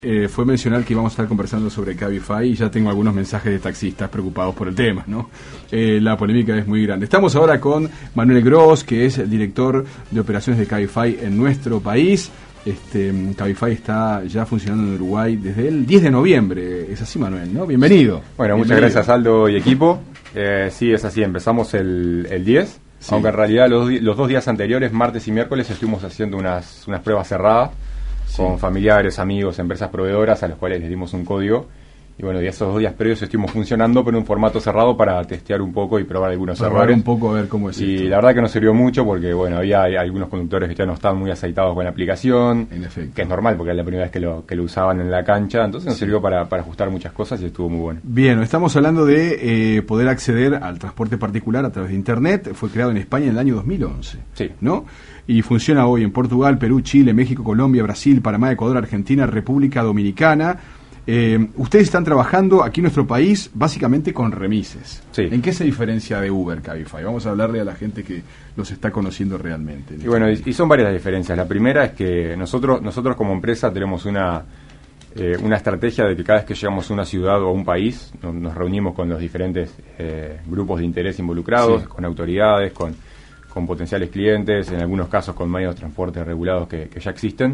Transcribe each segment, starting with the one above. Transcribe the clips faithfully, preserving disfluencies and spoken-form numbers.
Eh, fue mencionar que íbamos a estar conversando sobre Cabify y ya tengo algunos mensajes de taxistas preocupados por el tema, ¿no? Eh, la polémica es muy grande. Estamos ahora con Manuel Gross, que es director de operaciones de Cabify en nuestro país. Este, Cabify está ya funcionando en Uruguay desde el diez de noviembre. Es así, Manuel, ¿no? Bienvenido. Bueno, muchas Bienvenido. gracias, Aldo y equipo. Eh, sí, es así, empezamos el, el diez, sí. Aunque en realidad los, los dos días anteriores, martes y miércoles, estuvimos haciendo unas, unas pruebas cerradas. Sí. Con familiares, amigos, empresas proveedoras a los cuales les dimos un código. Y bueno, y esos dos días previos estuvimos funcionando, pero en un formato cerrado para testear un poco y probar algunos para errores. Probar un poco a ver cómo es Y esto. la verdad que nos sirvió mucho porque, bueno, había algunos conductores que ya no estaban muy aceitados con la aplicación. En efecto. Que es normal porque era la primera vez que lo, que lo usaban en la cancha. Entonces nos Sí. sirvió para, para ajustar muchas cosas y estuvo muy bueno. Bien, estamos hablando de eh, poder acceder al transporte particular a través de Internet. Fue creado en España en el año dos mil once. Sí. ¿No? Y funciona hoy en Portugal, Perú, Chile, México, Colombia, Brasil, Panamá, Ecuador, Argentina, República Dominicana. Eh, ustedes están trabajando aquí en nuestro país básicamente con remises. Sí. ¿En qué se diferencia de Uber, Cabify? Vamos a hablarle a la gente que los está conociendo realmente. Y bueno, y, y son varias las diferencias. La primera es que nosotros nosotros como empresa tenemos una eh, una estrategia de que cada vez que llegamos a una ciudad o a un país, no, nos reunimos con los diferentes eh, grupos de interés involucrados, Sí. con autoridades, con, con potenciales clientes, en algunos casos con medios de transporte regulados que, que ya existen,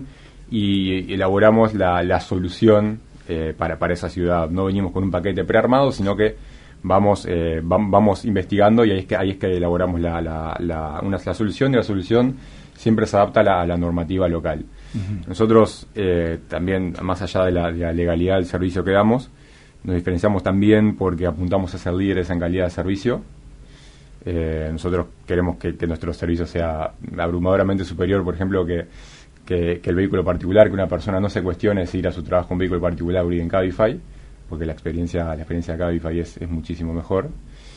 y elaboramos la, la solución eh, para, para esa ciudad. No venimos con un paquete prearmado, sino que vamos eh, va, vamos investigando y ahí es que ahí es que elaboramos la, la, la, una, la solución, y la solución siempre se adapta a la, a la normativa local. Uh-huh. Nosotros eh, también, más allá de la, de la legalidad del servicio que damos, nos diferenciamos también porque apuntamos a ser líderes en calidad de servicio. Eh, nosotros queremos que, que nuestro servicio sea abrumadoramente superior, por ejemplo, que, que, que el vehículo particular, que una persona no se cuestione si ir a su trabajo en vehículo particular o ir en Cabify, porque la experiencia la experiencia de Cabify es, es muchísimo mejor.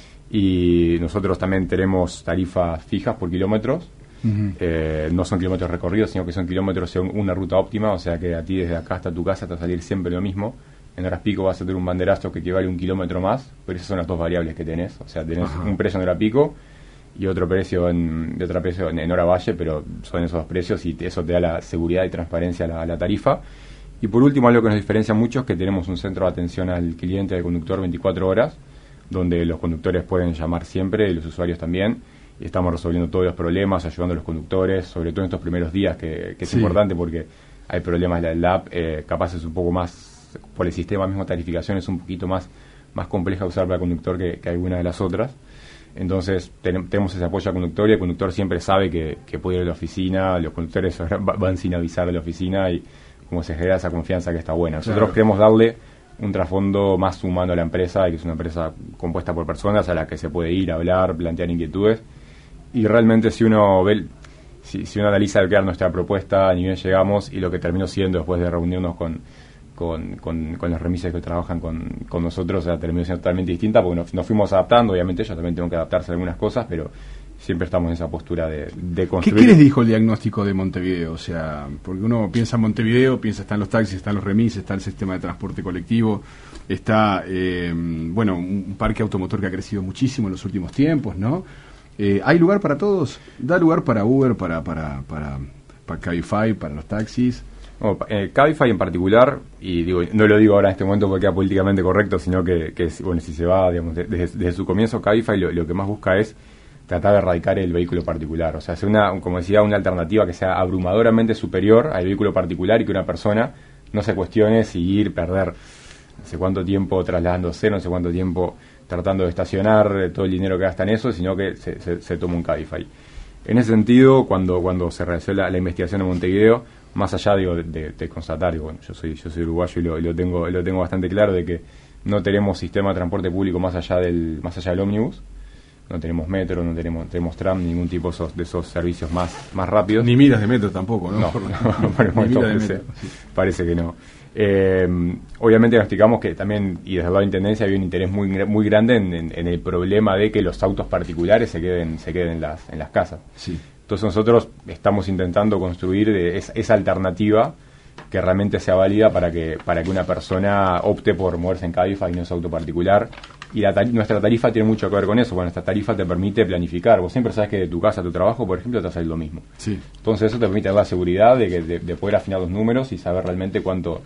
Y nosotros también tenemos tarifas fijas por kilómetros. Uh-huh. Eh, no son kilómetros recorridos, sino que son kilómetros según una ruta óptima, o sea que a ti desde acá hasta tu casa te va a salir siempre lo mismo. En horas pico vas a tener un banderazo que equivale a un kilómetro más, pero esas son las dos variables que tenés. O sea, tenés uh-huh. un precio en hora pico y otro precio en, de otro precio en, en hora valle, pero son esos dos precios y te, eso te da la seguridad y transparencia a la, a la tarifa. Y por último, algo que nos diferencia mucho es que tenemos un centro de atención al cliente, al conductor, veinticuatro horas, donde los conductores pueden llamar siempre y los usuarios también. Y estamos resolviendo todos los problemas, ayudando a los conductores, sobre todo en estos primeros días, que, que es sí. importante porque hay problemas. La, la app eh, capaz es un poco más, por el sistema mismo de tarificación, es un poquito más, más compleja de usar para el conductor que, que alguna de las otras. Entonces ten, tenemos ese apoyo al conductor y el conductor siempre sabe que, que puede ir a la oficina, los conductores van sin avisar a la oficina y como se genera esa confianza que está buena. Nosotros claro. queremos darle un trasfondo más humano a la empresa, y que es una empresa compuesta por personas a la que se puede ir, hablar, plantear inquietudes. Y realmente si uno ve, si, si uno analiza el que era nuestra propuesta, ni bien llegamos, y lo que terminó siendo después de reunirnos con, con, con, con los remises que trabajan con, con nosotros, o sea, terminó siendo totalmente distinta, porque nos, nos fuimos adaptando. Obviamente ellos también tienen que adaptarse a algunas cosas, pero siempre estamos en esa postura de, de construir. ¿Qué, ¿Qué les dijo el diagnóstico de Montevideo? O sea, porque uno piensa en Montevideo, piensa están los taxis, están los remises, está el sistema de transporte colectivo, está, eh, bueno, un parque automotor que ha crecido muchísimo en los últimos tiempos, ¿no? Eh, ¿Hay lugar para todos? ¿Da lugar para Uber, para para para, para Cabify, para los taxis? Oh, eh, Cabify en particular, y digo no lo digo ahora en este momento porque queda políticamente correcto, sino que, que bueno, si se va, digamos, de, desde, desde su comienzo, Cabify lo, lo que más busca es tratar de erradicar el vehículo particular. O sea, hacer una, como decía, una alternativa que sea abrumadoramente superior al vehículo particular y que una persona no se cuestione si ir, perder no sé cuánto tiempo trasladándose, no sé cuánto tiempo tratando de estacionar, todo el dinero que gasta en eso, sino que se, se, se toma un Cabify. En ese sentido, cuando cuando se realizó la, la investigación en Montevideo, más allá digo, de, de, de constatar, digo, bueno, yo soy yo soy uruguayo y lo, y lo tengo lo tengo bastante claro, de que no tenemos sistema de transporte público más allá del más allá del ómnibus. No tenemos metro, no tenemos, tenemos tram, ningún tipo de esos, de esos servicios más, más rápidos. Ni miras de metro tampoco, ¿no? No, por, no, por el momento parece, metro, sí. parece que no. Eh, obviamente nos explicamos que también, y desde el lado de Intendencia, había un interés muy muy grande en, en, en el problema de que los autos particulares se queden se queden en las, en las casas. Sí. Entonces nosotros estamos intentando construir esa, esa alternativa que realmente sea válida para que para que una persona opte por moverse en Cabify y no en su auto particular. Y la tar- nuestra tarifa tiene mucho que ver con eso. Bueno, nuestra tarifa te permite planificar. Vos siempre sabes que de tu casa a tu trabajo, por ejemplo, te va a salir lo mismo. Sí. Entonces eso te permite dar la seguridad de, que, de, de poder afinar los números y saber realmente cuánto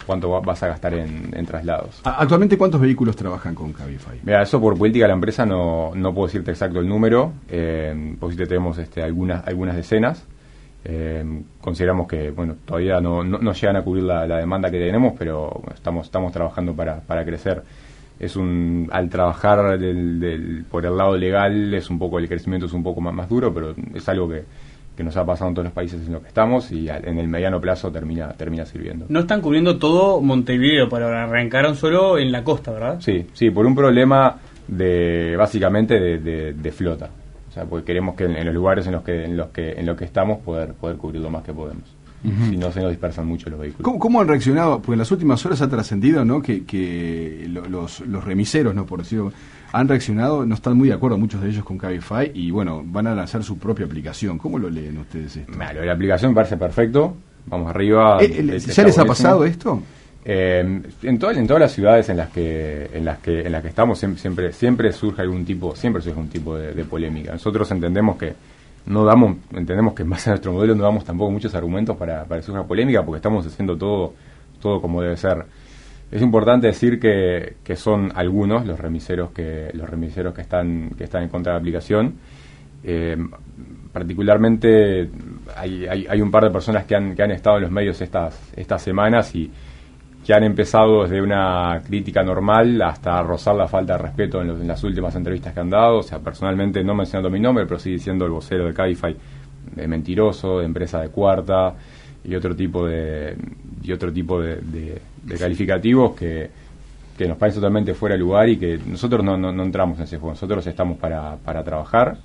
cuánto va, vas a gastar en, en traslados. ¿Actualmente cuántos vehículos trabajan con Cabify? Mira, eso por política de la empresa no, no puedo decirte exacto el número, eh, por si te tenemos este, algunas, algunas decenas. Eh, consideramos que bueno todavía no, no, no llegan a cubrir la, la demanda que tenemos, pero bueno, estamos, estamos trabajando para, para crecer. Es un al trabajar del, del, por el lado legal es un poco el crecimiento es un poco más, más duro, pero es algo que, que nos ha pasado en todos los países en los que estamos y al, en el mediano plazo termina termina sirviendo. No están cubriendo todo Montevideo, pero arrancaron solo en la costa, ¿verdad? Sí, sí, por un problema de básicamente de, de, de flota. O sea, porque queremos que en, en los lugares en los que en los que en los que estamos poder poder cubrir lo más que podemos. Uh-huh. Si no se nos dispersan mucho los vehículos. ¿Cómo, cómo han reaccionado? Porque en las últimas horas ha trascendido, ¿no? Que, que los, los remiseros, ¿no? Por decirlo, han reaccionado, no están muy de acuerdo muchos de ellos con Cabify y bueno, van a lanzar su propia aplicación. ¿Cómo lo leen ustedes esto? Bueno, la aplicación me parece perfecto. Vamos arriba. Eh, el, ¿Ya les ha pasado esto? Eh, en, to- en todas las ciudades en las que en las que en las que estamos siempre siempre, siempre surge algún tipo siempre surge un tipo de, de polémica. Nosotros entendemos que no damos entendemos que en base a nuestro modelo no damos tampoco muchos argumentos para para que surja polémica porque estamos haciendo todo todo como debe ser. Es importante decir que, que son algunos los remiseros que los remiseros que están que están en contra de la aplicación. Eh, particularmente hay, hay, hay un par de personas que han que han estado en los medios estas estas semanas y que han empezado desde una crítica normal hasta rozar la falta de respeto en, los, en las últimas entrevistas que han dado. O sea, personalmente no mencionando mi nombre, pero sí diciendo el vocero de Cabify de mentiroso, de empresa de cuarta y otro tipo de y otro tipo de, de, de calificativos que, que nos parece totalmente fuera de lugar y que nosotros no, no, no entramos en ese juego. Nosotros estamos para, para trabajar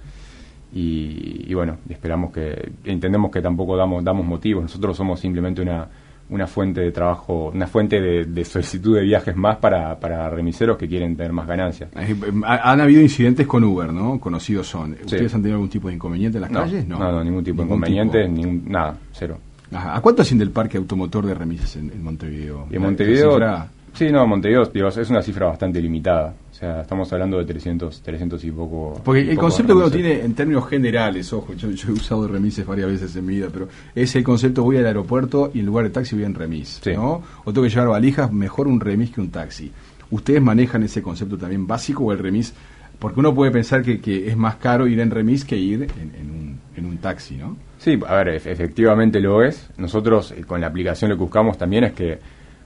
y, y bueno, esperamos que entendemos que tampoco damos damos motivos. Nosotros somos simplemente una una fuente de trabajo, una fuente de, de solicitud de viajes más para, para remiseros que quieren tener más ganancias. Han habido incidentes con Uber, ¿no? Conocidos son. ¿Ustedes sí. han tenido algún tipo de inconveniente en las no, calles? No, no, no, ningún tipo ningún de inconveniente, tipo. Ningún, nada, cero. Ajá. ¿A cuánto asciende el parque automotor de remises en, en Montevideo? Y en Montevideo, cifra... sí, no, Montevideo digo, es una cifra bastante limitada. O sea, estamos hablando de trescientos, trescientos y poco. Porque el poco concepto que uno tiene en términos generales, ojo, yo, yo he usado remises varias veces en mi vida, pero es el concepto: voy al aeropuerto y en lugar de taxi voy en remis, sí. ¿no? O tengo que llevar valijas, mejor un remis que un taxi. ¿Ustedes manejan ese concepto también básico o el remis? Porque uno puede pensar que, que es más caro ir en remis que ir en, en, un, en un taxi, ¿no? Sí, a ver, efectivamente lo es. Nosotros con la aplicación lo que buscamos también es que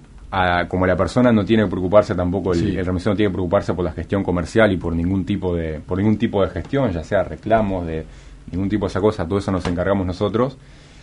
A, como la persona no tiene que preocuparse tampoco, el, sí. el remisero no tiene que preocuparse por la gestión comercial y por ningún tipo de por ningún tipo de gestión, ya sea reclamos, de ningún tipo de esa cosa, todo eso nos encargamos nosotros.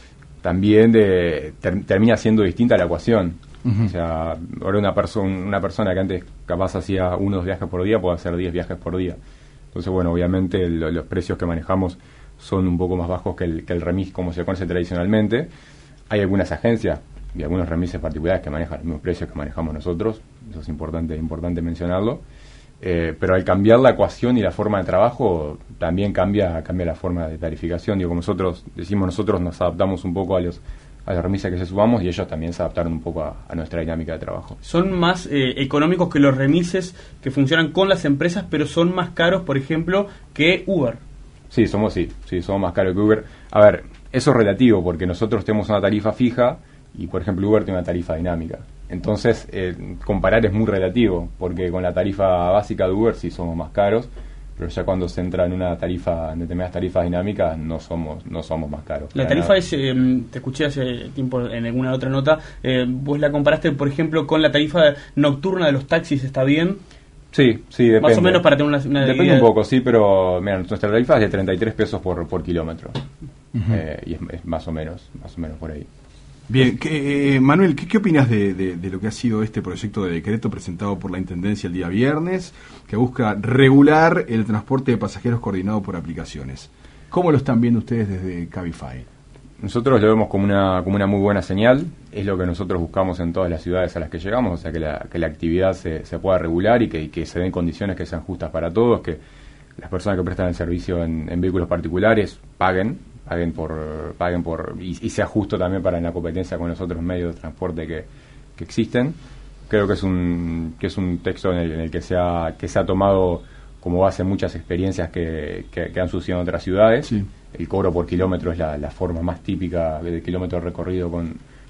También de ter, termina siendo distinta la ecuación. Uh-huh. O sea, ahora una persona una persona que antes capaz hacía unos viajes por día puede hacer diez viajes por día. Entonces, bueno, obviamente el, los precios que manejamos son un poco más bajos que el, que el remis como se conoce tradicionalmente. Hay algunas agencias y algunos remises particulares que manejan los mismos precios que manejamos nosotros, eso es importante importante mencionarlo, eh, pero al cambiar la ecuación y la forma de trabajo también cambia cambia la forma de tarificación. Digo, como nosotros decimos, nosotros nos adaptamos un poco a los a los remises que se subamos y ellos también se adaptaron un poco a, a nuestra dinámica de trabajo. Son más eh, económicos que los remises que funcionan con las empresas, pero son más caros, por ejemplo, que Uber. Sí, somos sí, sí, somos más caros que Uber. A ver, eso es relativo porque nosotros tenemos una tarifa fija y, por ejemplo, Uber tiene una tarifa dinámica. Entonces, eh, comparar es muy relativo, porque con la tarifa básica de Uber sí somos más caros, pero ya cuando se entra en una tarifa, en determinadas tarifas dinámicas, no somos no somos más caros. La tarifa es, eh, te escuché hace tiempo en alguna otra nota, eh, vos la comparaste, por ejemplo, con la tarifa nocturna de los taxis, ¿está bien? Sí, sí, depende. Más o menos para tener una, una Depende idea. un poco, sí, pero mira, nuestra tarifa es de treinta y tres pesos por, por kilómetro. Uh-huh. eh, y es, es más o menos, más o menos por ahí. Bien, que, eh, Manuel, ¿qué, qué opinas de, de, de lo que ha sido este proyecto de decreto presentado por la Intendencia el día viernes, que busca regular el transporte de pasajeros coordinado por aplicaciones? ¿Cómo lo están viendo ustedes desde Cabify? Nosotros lo vemos como una como una muy buena señal, es lo que nosotros buscamos en todas las ciudades a las que llegamos, o sea, que la, que la actividad se, se pueda regular y que, y que se den condiciones que sean justas para todos, que las personas que prestan el servicio en, en vehículos particulares paguen, paguen por paguen por y, y sea justo también para la competencia con los otros medios de transporte que, que existen. Creo que es un que es un texto en el, en el que se ha que se ha tomado como base muchas experiencias que, que, que han sucedido en otras ciudades. Sí. El cobro por kilómetro es la, la forma más típica del kilómetro recorrido con,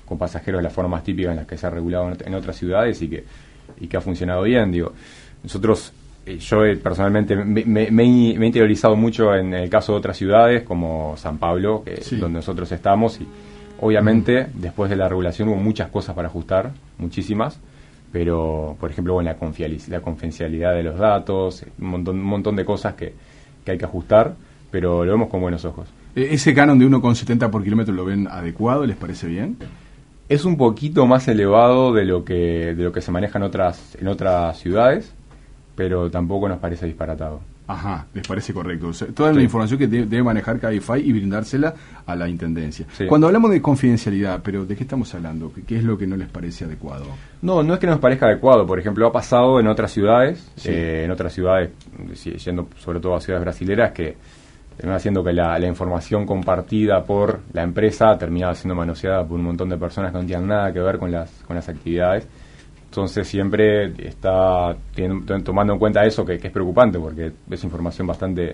con pasajeros de la forma más típica en las que se ha regulado en, en otras ciudades y que, y que ha funcionado bien. Digo, nosotros, eh, yo eh, personalmente me, me, me he interiorizado mucho en el caso de otras ciudades como San Pablo, que sí. es donde nosotros estamos, y obviamente mm. después de la regulación hubo muchas cosas para ajustar, muchísimas, pero por ejemplo bueno, la, confidencialidad, la confidencialidad de los datos, un montón, un montón de cosas que, que hay que ajustar, pero lo vemos con buenos ojos. ¿Ese canon de uno coma setenta por kilómetro lo ven adecuado? ¿Les parece bien? Es un poquito más elevado de lo que de lo que se maneja en otras en otras ciudades, pero tampoco nos parece disparatado. Ajá, les parece correcto. O sea, toda sí. la información que debe, debe manejar Cabify y brindársela a la Intendencia. Sí. Cuando hablamos de confidencialidad, ¿pero de qué estamos hablando? ¿Qué, qué es lo que no les parece adecuado? No, no es que nos parezca adecuado. Por ejemplo, ha pasado en otras ciudades, sí. eh, en otras ciudades, yendo sobre todo a ciudades brasileras, que termina haciendo que la, la información compartida por la empresa terminaba siendo manoseada por un montón de personas que no tenían nada que ver con las con las actividades. Entonces siempre está teniendo, tomando en cuenta eso, que, que es preocupante, porque es información bastante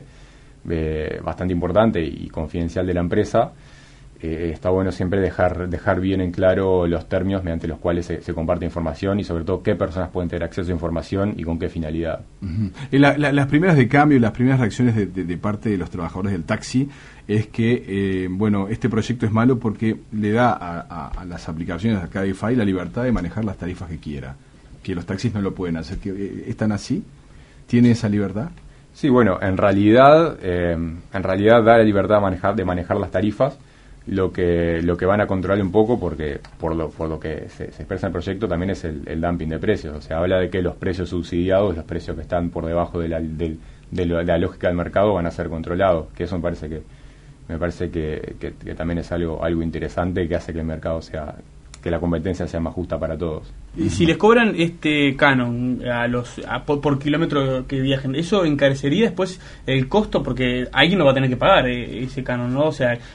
eh, bastante importante y confidencial de la empresa. Eh, está bueno siempre dejar dejar bien en claro los términos mediante los cuales se, se comparte información y sobre todo qué personas pueden tener acceso a información y con qué finalidad. Uh-huh. La, la, las primeras de cambio, las primeras reacciones de, de, de parte de los trabajadores del taxi es que, eh, bueno, este proyecto es malo porque le da a, a, a las aplicaciones de Cabify la libertad de manejar las tarifas que quiera, que los taxis no lo pueden hacer. Que, eh, ¿Están así? ¿Tiene esa libertad? Sí, bueno, en realidad, eh, en realidad da la libertad de manejar, de manejar las tarifas. Lo que lo que van a controlar un poco, porque por lo por lo que se, se expresa en el proyecto, también es el, el dumping de precios. O sea, habla de que los precios subsidiados, los precios que están por debajo de la, de, de la, de la lógica del mercado, van a ser controlados. Que eso me parece que me parece que, que, que también es algo algo interesante, que hace que el mercado sea, que la competencia sea más justa para todos. Y si les cobran este canon a los a, por, por kilómetro que viajen, ¿eso encarecería después el costo? Porque alguien no va a tener que pagar eh, ese canon, ¿no? O sea, eh,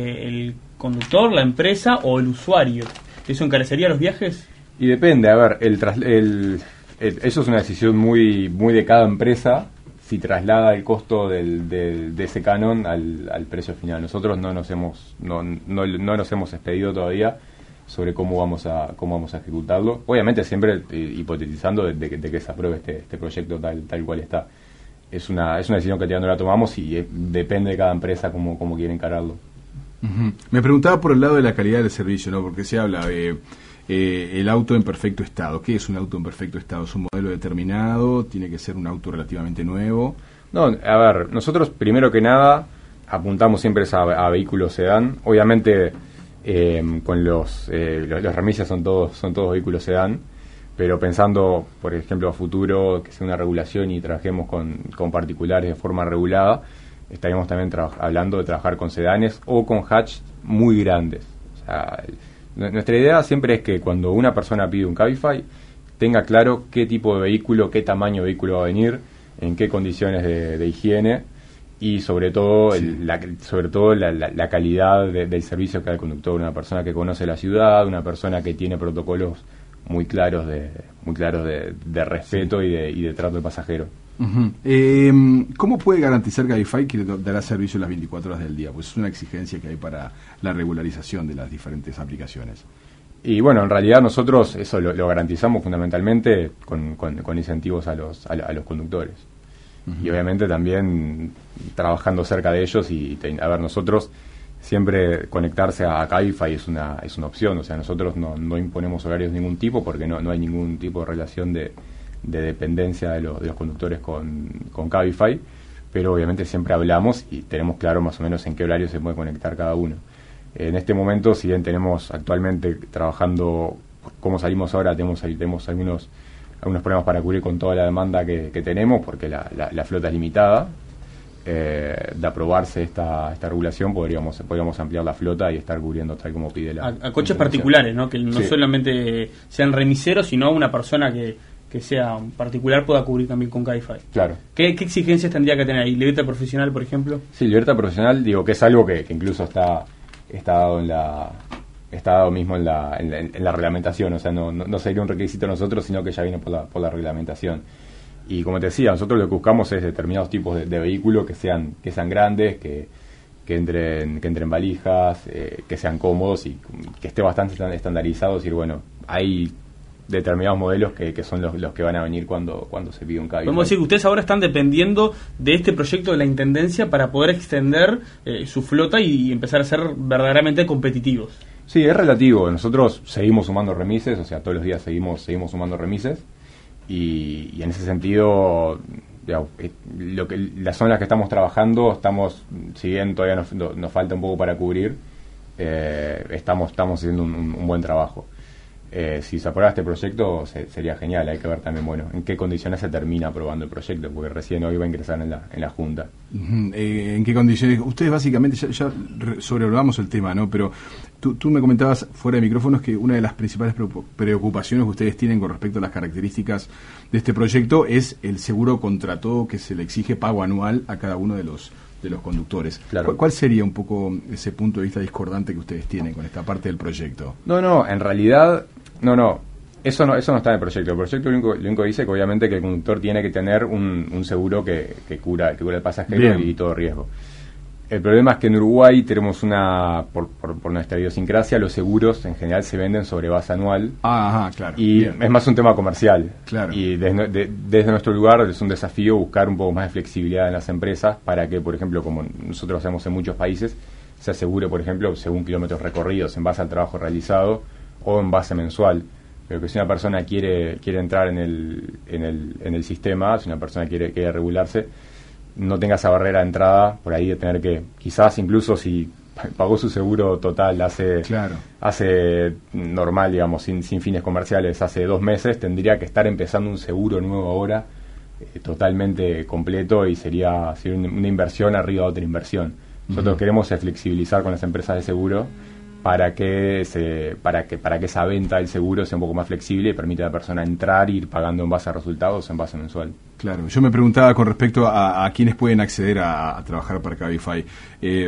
el conductor, la empresa o el usuario. ¿Eso encarecería los viajes? Y depende, a ver, el, tras, el, el eso es una decisión muy muy de cada empresa, si traslada el costo del, del, de ese canon al, al precio final. Nosotros no nos hemos no, no, no nos hemos expedido todavía sobre cómo vamos a cómo vamos a ejecutarlo, obviamente siempre eh, hipotetizando de, de, de que se apruebe este, este proyecto tal tal cual está. Es una es una decisión que todavía no la tomamos y eh, depende de cada empresa cómo cómo quiere encararlo. Uh-huh. Me preguntaba por el lado de la calidad del servicio, ¿no? Porque se habla de eh, el auto en perfecto estado. ¿Qué es un auto en perfecto estado? ¿Es un modelo determinado? ¿Tiene que ser un auto relativamente nuevo? No, a ver, nosotros primero que nada apuntamos siempre a, a vehículos sedán. Obviamente Eh, con los, eh, los los remises son todos son todos vehículos sedán, pero pensando por ejemplo a futuro que sea una regulación y trabajemos con, con particulares de forma regulada, estaríamos también traba- hablando de trabajar con sedanes o con hatch muy grandes. O sea, n- nuestra idea siempre es que cuando una persona pide un Cabify tenga claro qué tipo de vehículo, qué tamaño de vehículo va a venir, en qué condiciones de, de higiene y sobre todo sí. el, la, sobre todo la, la, la calidad de, del servicio que da el conductor, una persona que conoce la ciudad, una persona que tiene protocolos muy claros de muy claros de, de respeto sí. y, de, y de trato de pasajero. Uh-huh. Eh, ¿Cómo puede garantizar Cabify que dará servicio las veinticuatro horas del día? Pues es una exigencia que hay para la regularización de las diferentes aplicaciones. Y bueno, en realidad nosotros eso lo, lo garantizamos fundamentalmente con, con, con incentivos a los a, a los conductores. Uh-huh. Y obviamente también trabajando cerca de ellos y, y a ver, nosotros siempre conectarse a Cabify es una es una opción, o sea, nosotros no, no imponemos horarios de ningún tipo porque no no hay ningún tipo de relación de, de dependencia de, lo, de los conductores con, con Cabify, pero obviamente siempre hablamos y tenemos claro más o menos en qué horario se puede conectar cada uno. En este momento, si bien tenemos actualmente trabajando, como salimos ahora, tenemos tenemos algunos algunos problemas para cubrir con toda la demanda que, que tenemos, porque la, la, la flota es limitada. Eh, de aprobarse esta esta regulación, podríamos podríamos ampliar la flota y estar cubriendo tal como pide la... A, a coches particulares, ¿no? Que no sí. solamente sean remiseros, sino una persona que, que sea un particular pueda cubrir también con Cabify. Claro. ¿Qué, qué exigencias tendría que tener ahí? ¿Libertad profesional, por ejemplo? Sí, libertad profesional, digo que es algo que, que incluso está, está dado en la... está dado mismo en la, en la, en la reglamentación, o sea, no, no, no sería un requisito nosotros, sino que ya viene por la, por la reglamentación. Y como te decía, nosotros lo que buscamos es determinados tipos de, de vehículos que sean que sean grandes, que, que entren, que entren valijas, eh, que sean cómodos y que esté bastante estandarizado. Es decir, bueno, hay determinados modelos que, que son los, los que van a venir cuando, cuando se pide un Cabify. Podemos decir que ustedes ahora están dependiendo de este proyecto de la Intendencia para poder extender eh, su flota y empezar a ser verdaderamente competitivos. Sí, es relativo. Nosotros seguimos sumando remises, o sea, todos los días seguimos seguimos sumando remises y, y en ese sentido, digamos, lo que, las zonas que estamos trabajando, estamos, si bien todavía nos, nos falta un poco para cubrir, eh, estamos estamos haciendo un, un, un buen trabajo. Eh, si se aprueba este proyecto se, sería genial. Hay que ver también, bueno, en qué condiciones se termina aprobando el proyecto, porque recién hoy va a ingresar en la, en la Junta. Uh-huh. Eh, ¿En qué condiciones? Ustedes básicamente, ya, ya sobrevolvamos el tema, ¿no? Pero tú, tú me comentabas fuera de micrófonos que una de las principales preocupaciones que ustedes tienen con respecto a las características de este proyecto es el seguro contra todo que se le exige pago anual a cada uno de los de los conductores. Claro. ¿Cuál, ¿Cuál sería un poco ese punto de vista discordante que ustedes tienen con esta parte del proyecto? No, no, en realidad, no, no, eso no eso no está en el proyecto. El proyecto lo único, lo único que dice que obviamente que el conductor tiene que tener un, un seguro que, que cura que cura el pasajero. Bien. Y todo riesgo. El problema es que en Uruguay tenemos una, por, por, por nuestra idiosincrasia, los seguros en general se venden sobre base anual. Ah, ajá, claro. Y bien. Es más un tema comercial. Claro. Y desde, de, desde nuestro lugar es un desafío buscar un poco más de flexibilidad en las empresas para que, por ejemplo, como nosotros hacemos en muchos países, se asegure, por ejemplo, según kilómetros recorridos, en base al trabajo realizado o en base mensual. Pero que si una persona quiere quiere entrar en el, en el, en el sistema, si una persona quiere, quiere regularse, no tenga esa barrera de entrada por ahí de tener que, quizás incluso si pagó su seguro total hace claro. hace normal, digamos, sin, sin fines comerciales, hace dos meses, tendría que estar empezando un seguro nuevo ahora, eh, totalmente completo, y sería, sería una inversión arriba de otra inversión. Nosotros uh-huh. queremos flexibilizar con las empresas de seguro para que se para que para que esa venta del seguro sea un poco más flexible y permita a la persona entrar e ir pagando en base a resultados en base mensual. Claro, yo me preguntaba con respecto a, a quienes pueden acceder a, a trabajar para Cabify. Eh,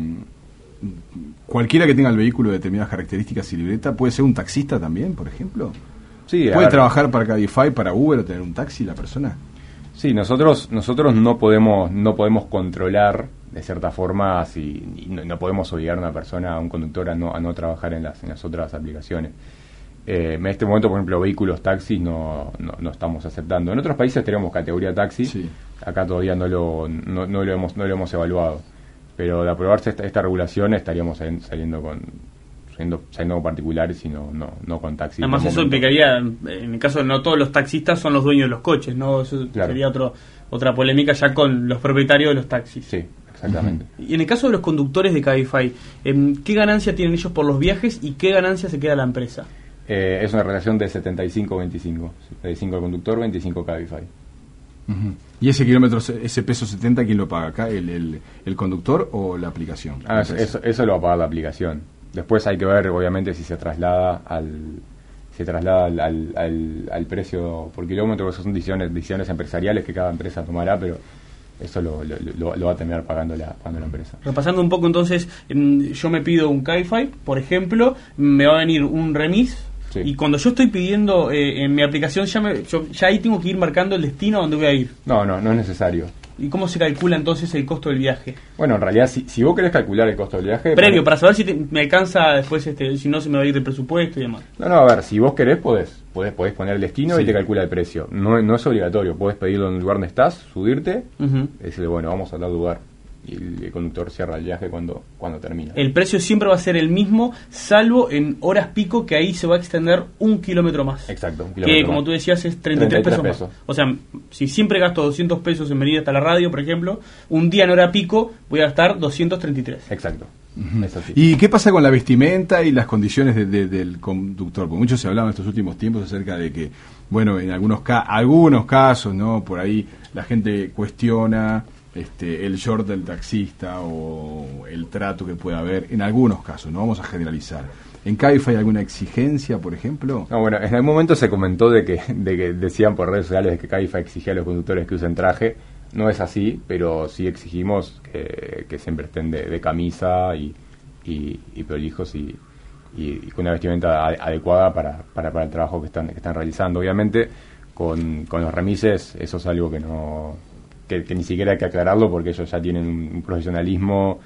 cualquiera que tenga el vehículo de determinadas características y libreta, ¿puede ser un taxista también, por ejemplo? Sí, ¿Puede trabajar para Cabify, para Uber o tener un taxi la persona? Sí, nosotros nosotros no podemos no podemos controlar de cierta forma si no, no podemos obligar a una persona, a un conductor a no a no trabajar en las en las otras aplicaciones. Eh, en este momento, por ejemplo, vehículos taxis no, no, no estamos aceptando. En otros países tenemos categoría taxi, sí. Acá todavía no lo no, no lo hemos no lo hemos evaluado, pero de aprobarse esta, esta regulación estaríamos saliendo con saliendo, saliendo con particulares y no, no, no con taxis. Además eso implicaría, en el caso de no todos los taxistas son los dueños de los coches, ¿no? Eso claro. Sería otro otra polémica ya con los propietarios de los taxis. Sí. Exactamente. Y en el caso de los conductores de Cabify, ¿qué ganancia tienen ellos por los viajes y qué ganancia se queda la empresa? Eh, es una relación de setenta y cinco veinticinco. setenta y cinco el conductor, veinticinco Cabify. Uh-huh. ¿Y ese kilómetro, ese peso setenta, quién lo paga acá? ¿El, el, el conductor o la aplicación? Ah, eso, eso, eso lo va a pagar la aplicación. Después hay que ver, obviamente, si se traslada al se traslada al, al, al, al precio por kilómetro. Esas son decisiones, decisiones empresariales que cada empresa tomará, pero eso lo, lo, lo, lo va a terminar pagando la, pagando la empresa. Repasando un poco entonces, yo me pido un Cabify, por ejemplo, me va a venir un remis, sí. Y cuando yo estoy pidiendo eh, en mi aplicación, ya, me, yo, ya ahí tengo que ir marcando el destino a donde voy a ir. No, no, no es necesario. ¿Y cómo se calcula entonces el costo del viaje? Bueno, en realidad, si, si vos querés calcular el costo del viaje... Previo, para saber si te, me alcanza después, este, si no se me va a ir el presupuesto y demás. No, no, a ver, si vos querés, podés, podés, podés poner el destino, sí. Y te calcula el precio. No, no es obligatorio, podés pedirlo en el lugar donde estás, subirte, uh-huh. Y decirle, bueno, vamos a tal lugar. Y el, el conductor cierra el viaje cuando, cuando termina. El precio siempre va a ser el mismo, salvo en horas pico, que ahí se va a extender un kilómetro más. Exacto, un kilómetro que como más. tú decías es treinta y tres pesos, pesos más. O sea, si siempre gasto doscientos pesos en venir hasta la radio, por ejemplo, un día en hora pico voy a gastar doscientos treinta y tres. Exacto. Uh-huh. Es así. ¿Y qué pasa con la vestimenta y las condiciones de, de, del conductor? Porque mucho se hablaba en estos últimos tiempos acerca de que, bueno, en algunos, ca- algunos casos, ¿no? Por ahí la gente cuestiona este el short del taxista o el trato que pueda haber, en algunos casos, no vamos a generalizar. ¿En Cabify hay alguna exigencia, por ejemplo? No, bueno, en algún momento se comentó de que, de que decían por redes sociales que Cabify exigía a los conductores que usen traje. No es así, pero sí exigimos que, que siempre estén de, de camisa y, y, y prolijos y, y, y con una vestimenta a, adecuada para, para, para el trabajo que están, que están realizando. Obviamente, con, con los remises, eso es algo que no que, que ni siquiera hay que aclararlo porque ellos ya tienen un, un profesionalismo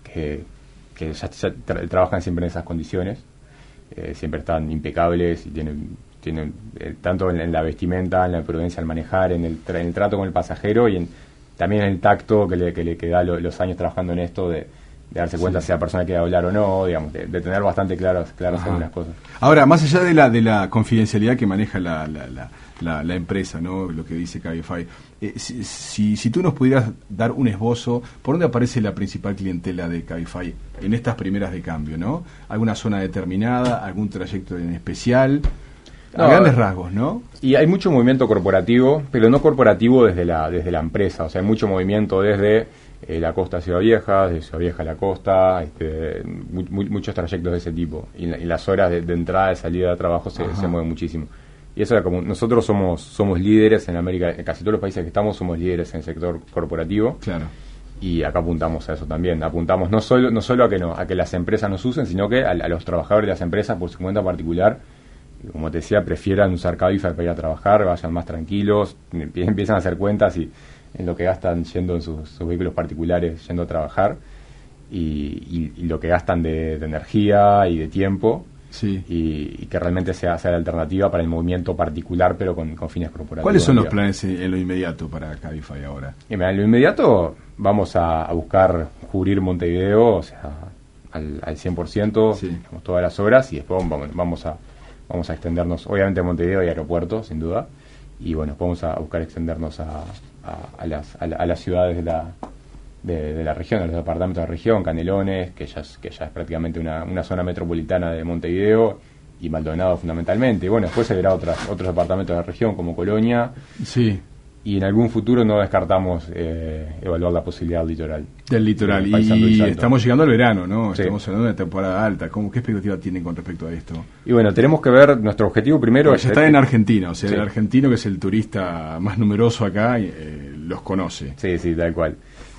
que, que ya, ya tra- trabajan siempre en esas condiciones, eh, siempre están impecables y tienen, tienen eh, tanto en, en la vestimenta, en la prudencia al manejar, en el, tra- en el trato con el pasajero y en, también en el tacto que le, que le que da lo, los años trabajando en esto de, de darse cuenta sí. si la persona quiere hablar o no, digamos, de, de tener bastante claras claras algunas cosas. Ahora, más allá de la de la confidencialidad que maneja la, la, la La, la empresa, ¿no? Lo que dice Cabify. Eh, si, si, si tú nos pudieras dar un esbozo, ¿por dónde aparece la principal clientela de Cabify en estas primeras de cambio, ¿no? ¿Alguna zona determinada, algún trayecto en especial? A no, grandes rasgos, ¿no? Y hay mucho movimiento corporativo, pero no corporativo desde la desde la empresa. O sea, hay mucho movimiento desde eh, la costa a Ciudad Vieja, de Ciudad Vieja a la costa, este, mu mu muchos trayectos de ese tipo. Y, la, y las horas de, de entrada y salida de trabajo se, se mueven muchísimo. Y eso era como, nosotros somos somos líderes en América, en casi todos los países que estamos somos líderes en el sector corporativo. Claro. Y acá apuntamos a eso también. Apuntamos no solo no solo a que no a que las empresas nos usen, sino que a, a los trabajadores de las empresas por su cuenta particular, como te decía, prefieran usar Cabify para ir a trabajar, vayan más tranquilos, empiezan a hacer cuentas y en lo que gastan yendo en sus, sus vehículos particulares yendo a trabajar y, y, y lo que gastan de, de energía y de tiempo. Sí. Y, y que realmente sea, sea la alternativa para el movimiento particular, pero con, con fines corporativos. ¿Cuáles son los planes en, en lo inmediato para Cabify ahora? En lo inmediato vamos a, a buscar cubrir Montevideo, o sea, al, al cien por ciento, sí. digamos, todas las horas, y después vamos, vamos a vamos a extendernos, obviamente Montevideo y aeropuerto, sin duda, y bueno, vamos a buscar extendernos a, a, a, las, a, la, a las ciudades de la De, de la región, de los departamentos de la región, Canelones, que ya es, que ya es prácticamente una, una zona metropolitana de Montevideo, y Maldonado fundamentalmente. Y bueno, después se verá otras, otros departamentos de la región, como Colonia. Sí. Y en algún futuro no descartamos eh, evaluar la posibilidad del litoral. Del litoral. Y estamos llegando al verano, ¿no? Sí. Estamos hablando de una temporada alta. ¿Cómo, ¿Qué expectativa tienen con respecto a esto? Y bueno, tenemos que ver, nuestro objetivo primero... Bueno, ya está en Argentina, o sea, sí. El argentino, que es el turista más numeroso acá, eh, los conoce. Sí, sí, tal cual.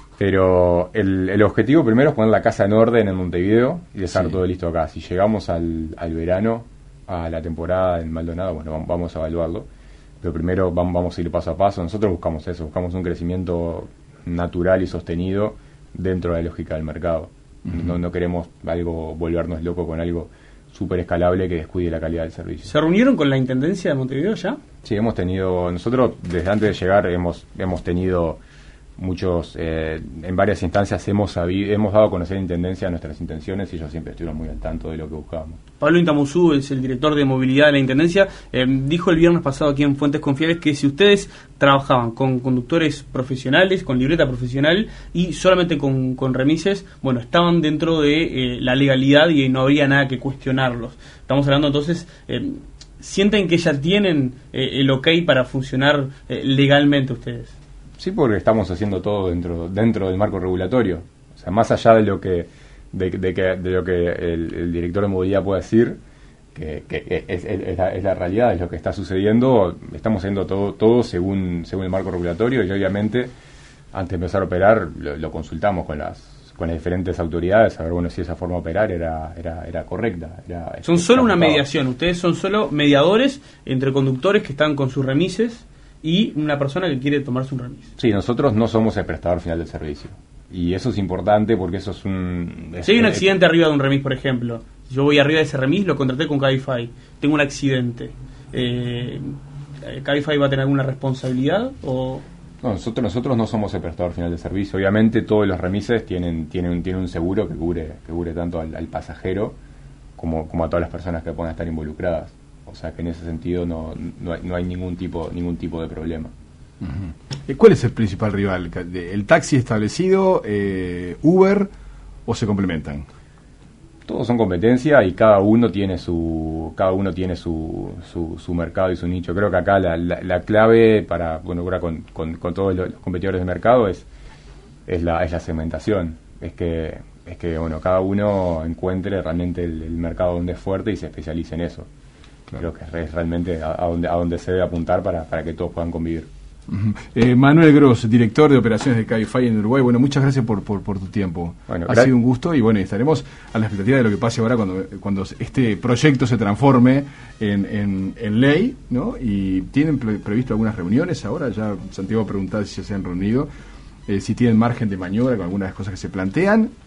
Pero el, el objetivo primero es poner la casa en orden en Montevideo y dejar sí. todo listo acá. Si llegamos al, al verano, a la temporada en Maldonado, bueno, vamos a evaluarlo. Pero primero vamos, vamos a ir paso a paso. Nosotros buscamos eso, buscamos un crecimiento natural y sostenido dentro de la lógica del mercado. Uh-huh. No, no queremos algo volvernos locos con algo súper escalable que descuide la calidad del servicio. ¿Se reunieron con la Intendencia de Montevideo ya? Sí, hemos tenido, nosotros desde antes de llegar hemos, hemos tenido... muchos eh, en varias instancias hemos sabido, hemos dado a conocer a la Intendencia nuestras intenciones y ellos siempre estuvieron muy al tanto de lo que buscábamos. Pablo Intamuzú es el director de movilidad de la Intendencia, eh, dijo el viernes pasado aquí en Fuentes Confiables que si ustedes trabajaban con conductores profesionales, con libreta profesional y solamente con, con remises, bueno, estaban dentro de eh, la legalidad y no habría nada que cuestionarlos. Estamos hablando entonces, eh, ¿sienten que ya tienen eh, el ok para funcionar eh, legalmente ustedes? Sí, porque estamos haciendo todo dentro dentro del marco regulatorio. O sea, más allá de lo que de, de, que, de lo que el, el director de movilidad pueda decir, que, que es, es, es, la, es la realidad, es lo que está sucediendo, estamos haciendo todo todo según según el marco regulatorio y obviamente antes de empezar a operar lo, lo consultamos con las con las diferentes autoridades a ver bueno si esa forma de operar era era era correcta. Era, son solo una mediación, ustedes son solo mediadores entre conductores que están con sus remises y una persona que quiere tomarse un remis. Sí, nosotros no somos el prestador final del servicio. Y eso es importante porque eso es un... Es, si hay un accidente es, arriba de un remis, por ejemplo, yo voy arriba de ese remis, lo contraté con Cabify, tengo un accidente, eh, ¿Cabify va a tener alguna responsabilidad o...? No, nosotros, nosotros no somos el prestador final del servicio. Obviamente todos los remises tienen, tienen, tienen un seguro que cubre, que cubre tanto al, al pasajero como, como a todas las personas que puedan estar involucradas. O sea que en ese sentido no, no, hay, no hay ningún tipo ningún tipo de problema. Uh-huh. ¿Cuál es el principal rival? ¿El taxi establecido, eh, Uber o se complementan? Todos son competencia y cada uno tiene su cada uno tiene su, su, su mercado y su nicho. Creo que acá la, la, la clave para bueno ahora con, con, con todos los competidores de mercado es es la es la segmentación. Es que es que bueno cada uno encuentre realmente el, el mercado donde es fuerte y se especialice en eso. Creo que es realmente a, a, donde, a donde se debe apuntar para, para que todos puedan convivir. Uh-huh. eh, Manuel Gross, director de operaciones de Cabify en Uruguay. Bueno, muchas gracias por, por, por tu tiempo. Bueno, ha gracias. sido un gusto y bueno, estaremos a la expectativa de lo que pase ahora cuando, cuando este proyecto se transforme en, en, en ley, ¿no? Y tienen pre- previsto algunas reuniones ahora. Ya Santiago preguntaba si se han reunido, eh, si tienen margen de maniobra con algunas cosas que se plantean.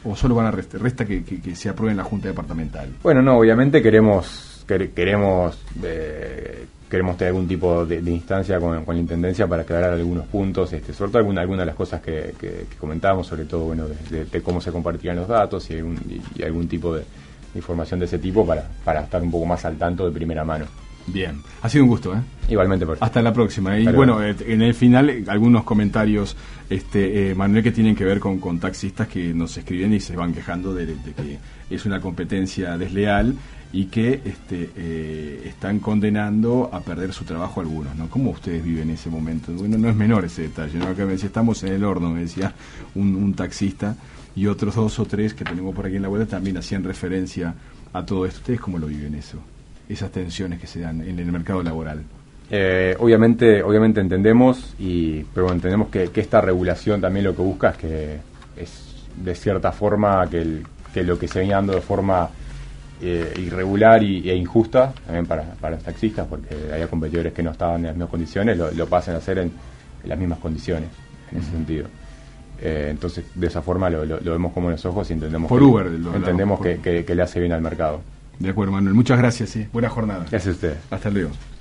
¿O solo van a resta, resta que, que, que se apruebe en la Junta Departamental? Bueno, no, obviamente queremos quer, queremos eh, queremos tener algún tipo de, de instancia con, con la Intendencia para aclarar algunos puntos, este, sobre todo alguna, alguna de las cosas que, que, que comentábamos, sobre todo bueno de, de, de cómo se compartirían los datos y algún, y, y algún tipo de información de ese tipo para, para estar un poco más al tanto de primera mano. Bien, ha sido un gusto, ¿eh? Igualmente, por hasta la próxima. Y Pero bueno, eh, en el final eh, algunos comentarios, este eh, Manuel, que tienen que ver con, con taxistas que nos escriben y se van quejando de, de que es una competencia desleal y que este eh, están condenando a perder su trabajo algunos, ¿no? ¿Cómo ustedes viven ese momento? Bueno, no es menor ese detalle, ¿no? Acá me decía, estamos en el horno, me decía un, un taxista, y otros dos o tres que tenemos por aquí en la web también hacían referencia a todo esto. ¿Ustedes cómo lo viven eso? Esas tensiones que se dan en el mercado laboral. Eh, obviamente obviamente entendemos, y pero entendemos que, que esta regulación también lo que busca es que es de cierta forma que, el, que lo que se venía dando de forma eh, irregular y, e injusta también para, para los taxistas, porque había competidores que no estaban en las mismas condiciones, lo, lo pasen a hacer en, en las mismas condiciones, en ese sentido. Eh, entonces de esa forma lo, lo, lo vemos como en los ojos y entendemos por que, Uber, lo entendemos por... que, que, que le hace bien al mercado. De acuerdo, Manuel, muchas gracias, sí. Buena jornada. Gracias a ustedes. Hasta luego.